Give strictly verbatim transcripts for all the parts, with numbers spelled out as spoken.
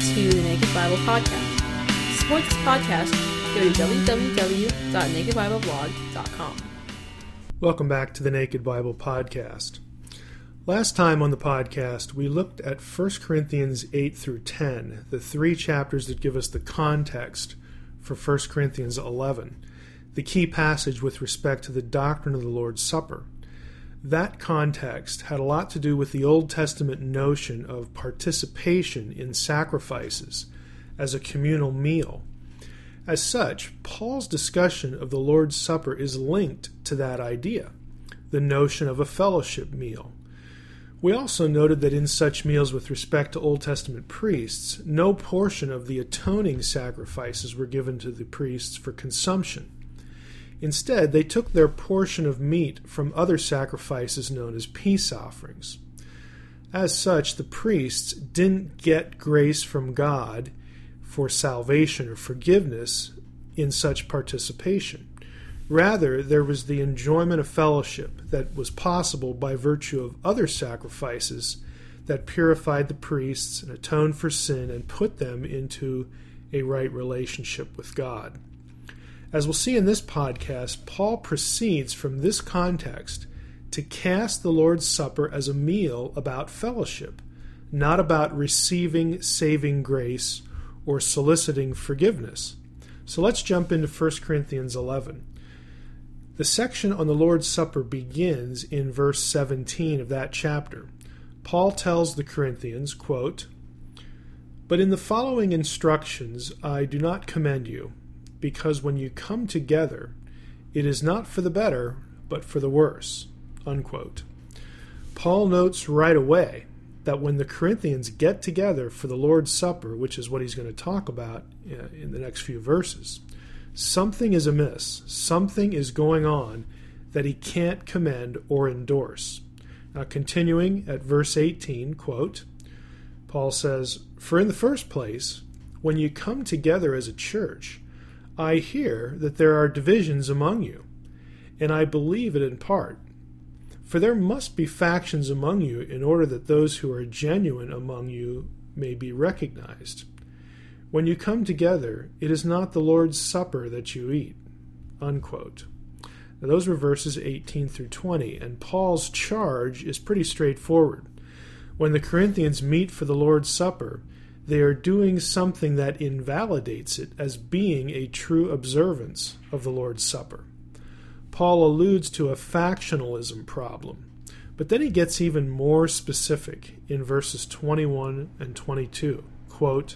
to the Naked Bible Podcast. To support this podcast, go to w w w dot naked bible blog dot com. Welcome back to the Naked Bible Podcast. Last time on the podcast, we looked at First Corinthians eight through ten, the three chapters that give us the context for First Corinthians eleven, the key passage with respect to the doctrine of the Lord's Supper. That context had a lot to do with the Old Testament notion of participation in sacrifices as a communal meal. As such, Paul's discussion of the Lord's Supper is linked to that idea, the notion of a fellowship meal. We also noted that in such meals with respect to Old Testament priests, no portion of the atoning sacrifices were given to the priests for consumption. Instead, they took their portion of meat from other sacrifices known as peace offerings. As such, the priests didn't get grace from God for salvation or forgiveness in such participation. Rather, there was the enjoyment of fellowship that was possible by virtue of other sacrifices that purified the priests and atoned for sin and put them into a right relationship with God. As we'll see in this podcast, Paul proceeds from this context to cast the Lord's Supper as a meal about fellowship, not about receiving saving grace or soliciting forgiveness. So let's jump into First Corinthians eleven. The section on the Lord's Supper begins in verse seventeen of that chapter. Paul tells the Corinthians, quote, "But in the following instructions I do not commend you, because when you come together, it is not for the better, but for the worse." Unquote. Paul notes right away that when the Corinthians get together for the Lord's Supper, which is what he's going to talk about in the next few verses, something is amiss, something is going on that he can't commend or endorse. Now, continuing at verse eighteen, quote, Paul says, "For in the first place, when you come together as a church, I hear that there are divisions among you, and I believe it in part. For there must be factions among you in order that those who are genuine among you may be recognized. When you come together, it is not the Lord's Supper that you eat." Unquote. Now, those were verses eighteen through twenty, and Paul's charge is pretty straightforward. When the Corinthians meet for the Lord's Supper, they are doing something that invalidates it as being a true observance of the Lord's Supper. Paul alludes to a factionalism problem, but then he gets even more specific in verses twenty-one and twenty-two. Quote,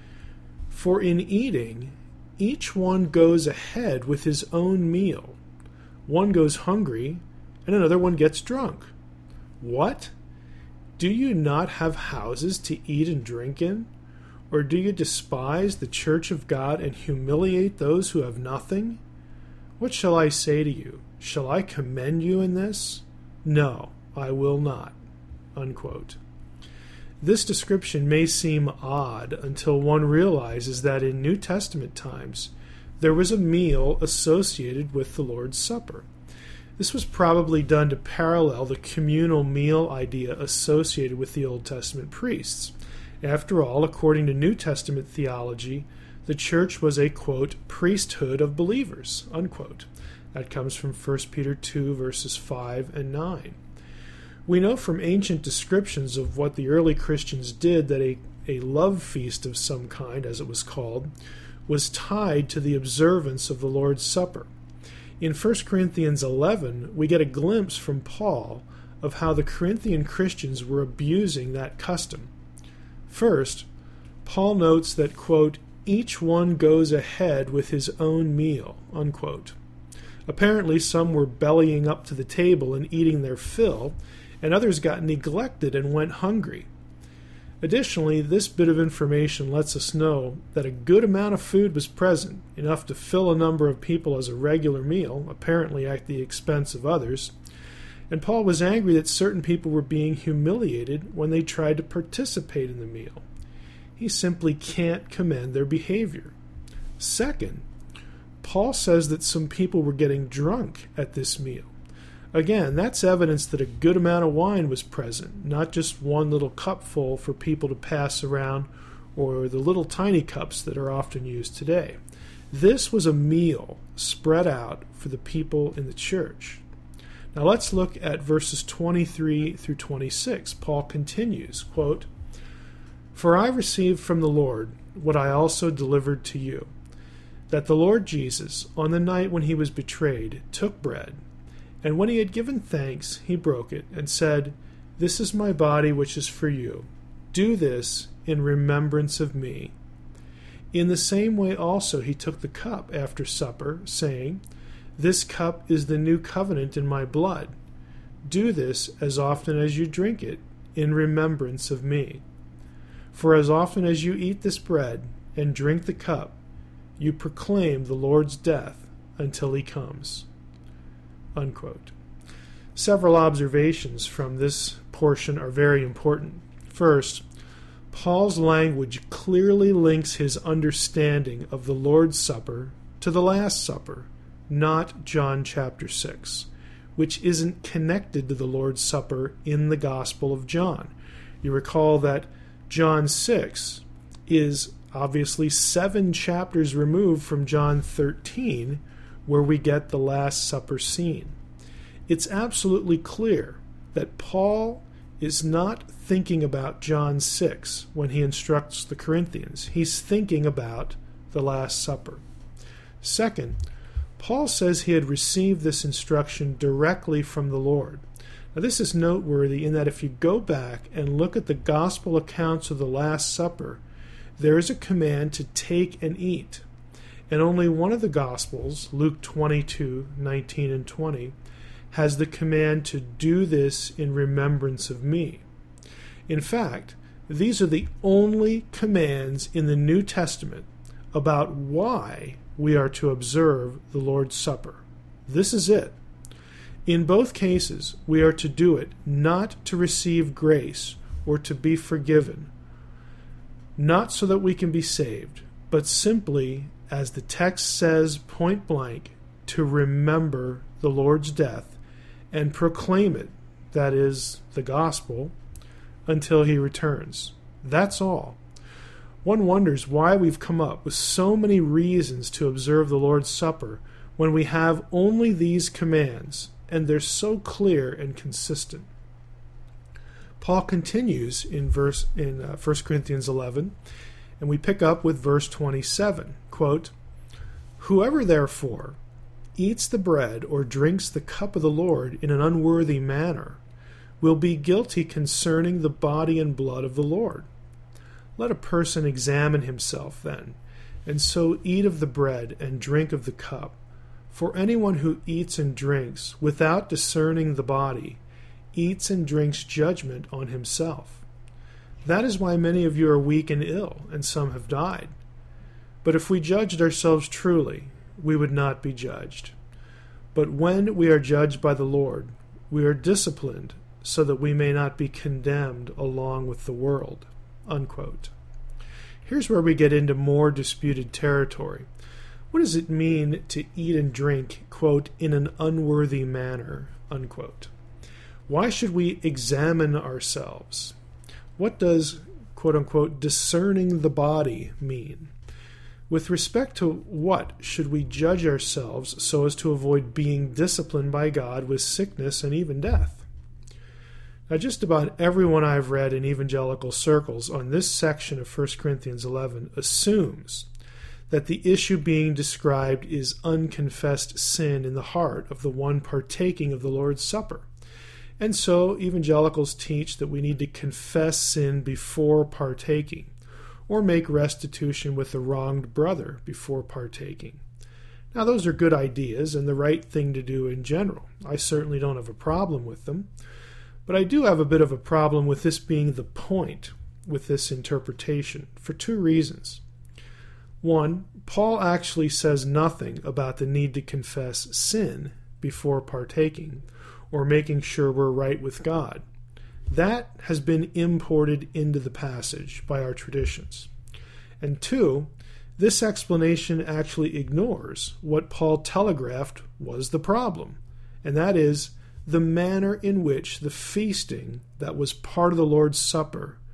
"For in eating, each one goes ahead with his own meal. One goes hungry, and another one gets drunk. What? Do you not have houses to eat and drink in? Or do you despise the church of God and humiliate those who have nothing? What shall I say to you? Shall I commend you in this? No, I will not." Unquote. This description may seem odd until one realizes that in New Testament times there was a meal associated with the Lord's Supper. This was probably done to parallel the communal meal idea associated with the Old Testament priests. After all, according to New Testament theology, the church was a, quote, priesthood of believers, unquote. That comes from First Peter two, verses five and nine. We know from ancient descriptions of what the early Christians did that a, a love feast of some kind, as it was called, was tied to the observance of the Lord's Supper. In First Corinthians eleven, we get a glimpse from Paul of how the Corinthian Christians were abusing that custom. First, Paul notes that, quote, "each one goes ahead with his own meal," unquote. Apparently, some were bellying up to the table and eating their fill, and others got neglected and went hungry. Additionally, this bit of information lets us know that a good amount of food was present, enough to fill a number of people as a regular meal, apparently at the expense of others. And Paul was angry that certain people were being humiliated when they tried to participate in the meal. He simply can't commend their behavior. Second, Paul says that some people were getting drunk at this meal. Again, that's evidence that a good amount of wine was present, not just one little cupful for people to pass around or the little tiny cups that are often used today. This was a meal spread out for the people in the church. Now let's look at verses twenty-three through twenty-six. Paul continues, quote, "For I received from the Lord what I also delivered to you, that the Lord Jesus, on the night when he was betrayed, took bread, and when he had given thanks, he broke it, and said, 'This is my body which is for you. Do this in remembrance of me.' In the same way also he took the cup after supper, saying, 'This cup is the new covenant in my blood. Do this as often as you drink it, in remembrance of me. For as often as you eat this bread and drink the cup, you proclaim the Lord's death until he comes.'" Unquote. Several observations from this portion are very important. First, Paul's language clearly links his understanding of the Lord's Supper to the Last Supper, not John chapter six, which isn't connected to the Lord's Supper in the Gospel of John. You recall that John six is obviously seven chapters removed from John thirteen, where we get the Last Supper scene. It's absolutely clear that Paul is not thinking about John six when he instructs the Corinthians. He's thinking about the Last Supper. Second, Paul says he had received this instruction directly from the Lord. Now, this is noteworthy in that if you go back and look at the gospel accounts of the Last Supper, there is a command to take and eat. And only one of the Gospels, Luke twenty-two, nineteen and twenty, has the command to do this in remembrance of me. In fact, these are the only commands in the New Testament about why we are to observe the Lord's Supper. This is it. In both cases, we are to do it not to receive grace or to be forgiven, not so that we can be saved, but simply, as the text says point blank, to remember the Lord's death and proclaim it, that is, the gospel, until he returns. That's all. One wonders why we've come up with so many reasons to observe the Lord's Supper when we have only these commands, and they're so clear and consistent. Paul continues in verse in uh, First Corinthians eleven, and we pick up with verse twenty-seven, quote, "Whoever therefore eats the bread or drinks the cup of the Lord in an unworthy manner will be guilty concerning the body and blood of the Lord. Let a person examine himself then, and so eat of the bread and drink of the cup. For anyone who eats and drinks without discerning the body eats and drinks judgment on himself. That is why many of you are weak and ill, and some have died. But if we judged ourselves truly, we would not be judged. But when we are judged by the Lord, we are disciplined so that we may not be condemned along with the world." Unquote. Here's where we get into more disputed territory. What does it mean to eat and drink, quote, in an unworthy manner, unquote? Why should we examine ourselves? What does, quote unquote, discerning the body mean? With respect to what should we judge ourselves so as to avoid being disciplined by God with sickness and even death? Now, just about everyone I've read in evangelical circles on this section of First Corinthians eleven assumes that the issue being described is unconfessed sin in the heart of the one partaking of the Lord's Supper. And so evangelicals teach that we need to confess sin before partaking, or make restitution with the wronged brother before partaking. Now, those are good ideas and the right thing to do in general. I certainly don't have a problem with them, but I do have a bit of a problem with this being the point with this interpretation for two reasons. One, Paul actually says nothing about the need to confess sin before partaking or making sure we're right with God. That has been imported into the passage by our traditions. And two, this explanation actually ignores what Paul telegraphed was the problem, and that is the manner in which the feasting that was part of the Lord's Supper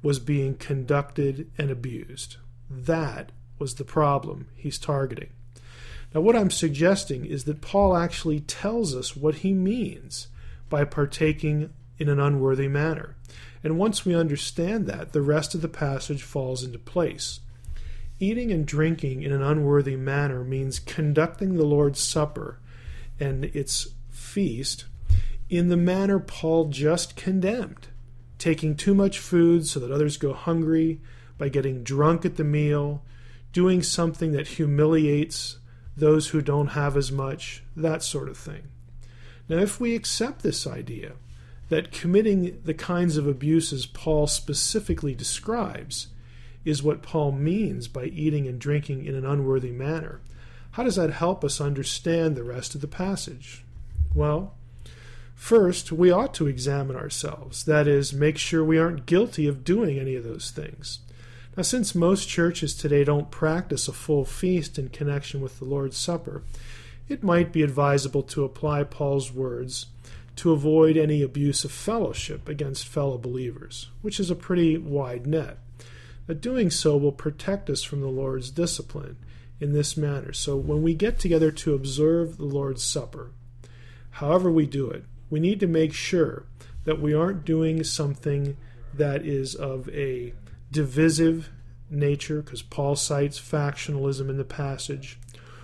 was being conducted and abused. That was the problem he's targeting. Now, what I'm suggesting is that Paul actually tells us what he means by partaking in an unworthy manner. And once we understand that, the rest of the passage falls into place. Eating and drinking in an unworthy manner means conducting the Lord's Supper and its feast in the manner Paul just condemned, taking too much food so that others go hungry, by getting drunk at the meal, doing something that humiliates those who don't have as much, that sort of thing. Now, if we accept this idea that committing the kinds of abuses Paul specifically describes is what Paul means by eating and drinking in an unworthy manner, how does that help us understand the rest of the passage? Well, first, we ought to examine ourselves, that is, make sure we aren't guilty of doing any of those things. Now, since most churches today don't practice a full feast in connection with the Lord's Supper, it might be advisable to apply Paul's words to avoid any abuse of fellowship against fellow believers, which is a pretty wide net. But doing so will protect us from the Lord's discipline in this manner. So when we get together to observe the Lord's Supper, however we do it, we need to make sure that we aren't doing something that is of a divisive nature, because Paul cites factionalism in the passage,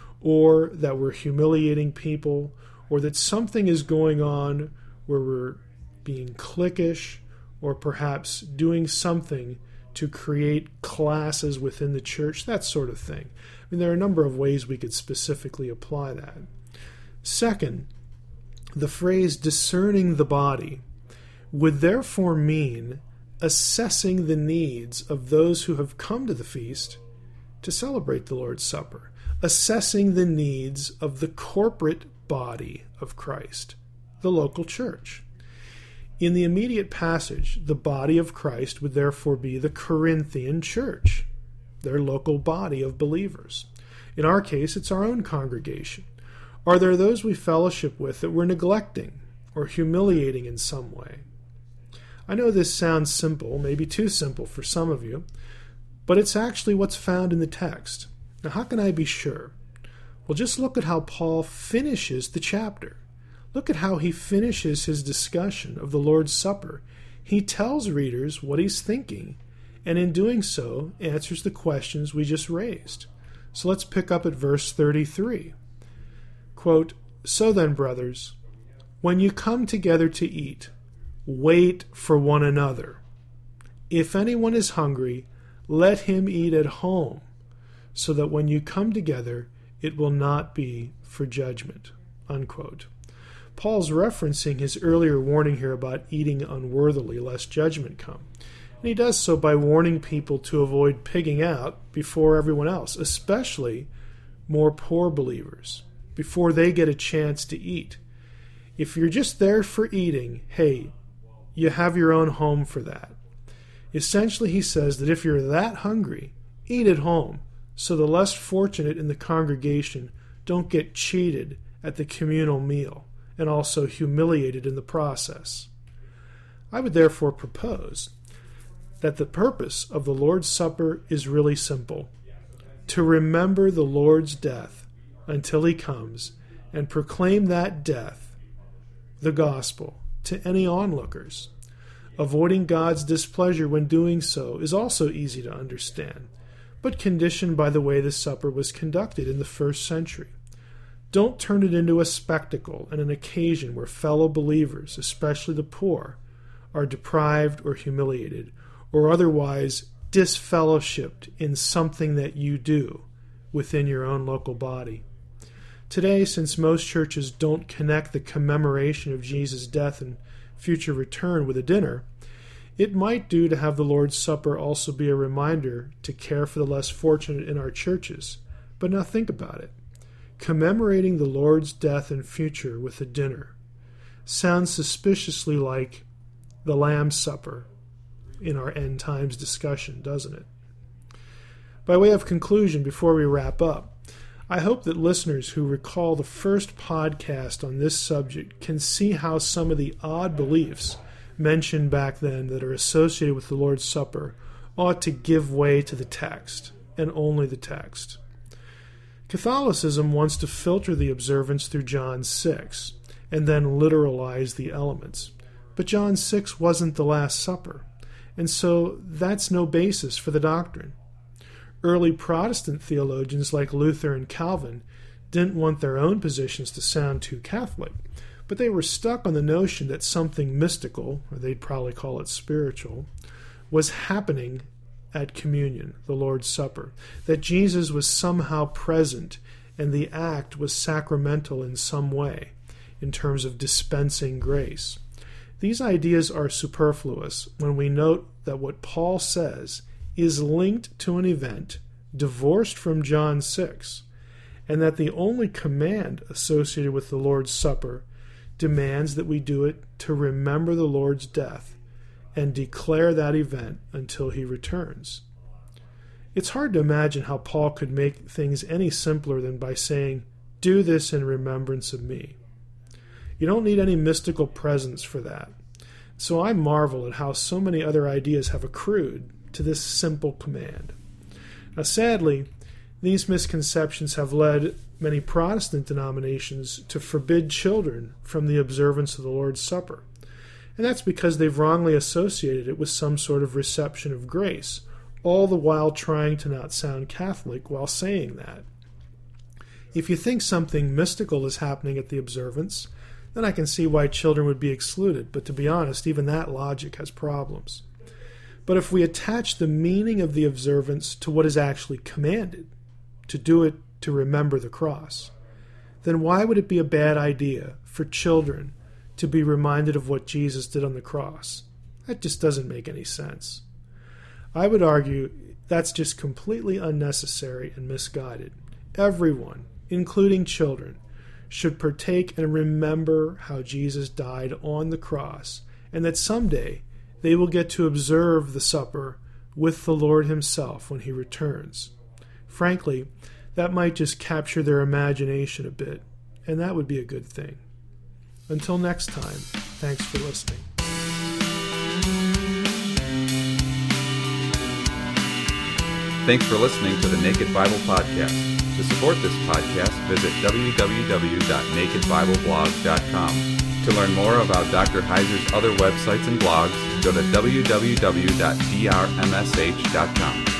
or that we're humiliating people, or that something is going on where we're being cliquish, or perhaps doing something to create classes within the church, that sort of thing. I mean, there are a number of ways we could specifically apply that. Second, the phrase discerning the body would therefore mean assessing the needs of those who have come to the feast to celebrate the Lord's Supper, assessing the needs of the corporate body of Christ, the local church. In the immediate passage, the body of Christ would therefore be the Corinthian church, their local body of believers. In our case, it's our own congregation. Are there those we fellowship with that we're neglecting or humiliating in some way? I know this sounds simple, maybe too simple for some of you, but it's actually what's found in the text. Now, how can I be sure? Well, just look at how Paul finishes the chapter. Look at how he finishes his discussion of the Lord's Supper. He tells readers what he's thinking, and in doing so, answers the questions we just raised. So let's pick up at verse thirty-three. Quote, "So then, brothers, when you come together to eat, wait for one another. If anyone is hungry, let him eat at home, so that when you come together, it will not be for judgment." Unquote. Paul's referencing his earlier warning here about eating unworthily lest judgment come. And he does so by warning people to avoid pigging out before everyone else, especially more poor believers, before they get a chance to eat. If you're just there for eating, hey, you have your own home for that. Essentially, he says that if you're that hungry, eat at home, so the less fortunate in the congregation don't get cheated at the communal meal and also humiliated in the process. I would therefore propose that the purpose of the Lord's Supper is really simple: to remember the Lord's death until he comes and proclaim that death, the gospel, to any onlookers. Avoiding God's displeasure when doing so is also easy to understand, but conditioned by the way the supper was conducted in the first century. Don't turn it into a spectacle and an occasion where fellow believers, especially the poor, are deprived or humiliated, or otherwise disfellowshipped in something that you do within your own local body. Today, since most churches don't connect the commemoration of Jesus' death and future return with a dinner, it might do to have the Lord's Supper also be a reminder to care for the less fortunate in our churches. But now think about it. Commemorating the Lord's death and future with a dinner sounds suspiciously like the Lamb's Supper in our end times discussion, doesn't it? By way of conclusion, before we wrap up, I hope that listeners who recall the first podcast on this subject can see how some of the odd beliefs mentioned back then that are associated with the Lord's Supper ought to give way to the text, and only the text. Catholicism wants to filter the observance through John six, and then literalize the elements. But John six wasn't the Last Supper, and so that's no basis for the doctrine. Early Protestant theologians like Luther and Calvin didn't want their own positions to sound too Catholic, but they were stuck on the notion that something mystical, or they'd probably call it spiritual, was happening at communion, the Lord's Supper, that Jesus was somehow present and the act was sacramental in some way, in terms of dispensing grace. These ideas are superfluous when we note that what Paul says is linked to an event divorced from John six, and that the only command associated with the Lord's Supper demands that we do it to remember the Lord's death and declare that event until he returns. It's hard to imagine how Paul could make things any simpler than by saying, "Do this in remembrance of me." You don't need any mystical presence for that. So I marvel at how so many other ideas have accrued to this simple command. Now, sadly, these misconceptions have led many Protestant denominations to forbid children from the observance of the Lord's Supper. And that's because they've wrongly associated it with some sort of reception of grace, all the while trying to not sound Catholic while saying that. If you think something mystical is happening at the observance, then I can see why children would be excluded, but to be honest, even that logic has problems. But if we attach the meaning of the observance to what is actually commanded, to do it to remember the cross, then why would it be a bad idea for children to be reminded of what Jesus did on the cross? That just doesn't make any sense. I would argue that's just completely unnecessary and misguided. Everyone, including children, should partake and remember how Jesus died on the cross, and that someday they will get to observe the supper with the Lord himself when he returns. Frankly, that might just capture their imagination a bit, and that would be a good thing. Until next time, thanks for listening. Thanks for listening to the Naked Bible Podcast. To support this podcast, visit w w w dot naked bible blog dot com. To learn more about Doctor Heiser's other websites and blogs, go to w w w dot d r m s h dot com.